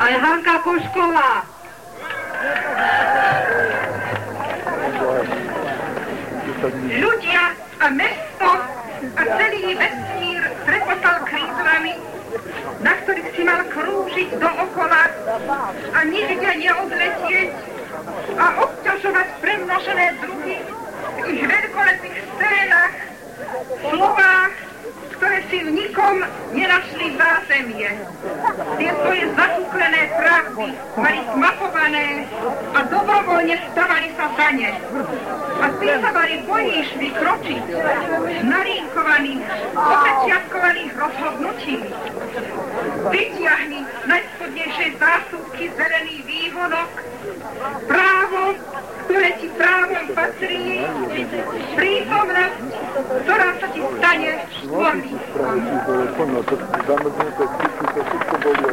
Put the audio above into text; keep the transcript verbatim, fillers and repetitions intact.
Aj Hanka Košková. Ľudia a mesto a celý vesmír trepotal krídlami, na ktorých si mal krúžiť dookola a nikde neodletieť a obťažovať premnožené druhy v ich veľkolepých scénach, slovách, ktoré si v nikom nenašli zázemie. Tie svoje zakúklené pravdy mali zmapované a dobrovoľne stavali sa za ne. A ty sa mali bojíš vykročiť z narinkovaných, opečiatkovaných rozhodnutí. Vytiahni z najspodnejšej zásuvky zelený vývonok, právo, ktoré ti právom patrí, prítomnosť, ktorá sa ti stane štvorný.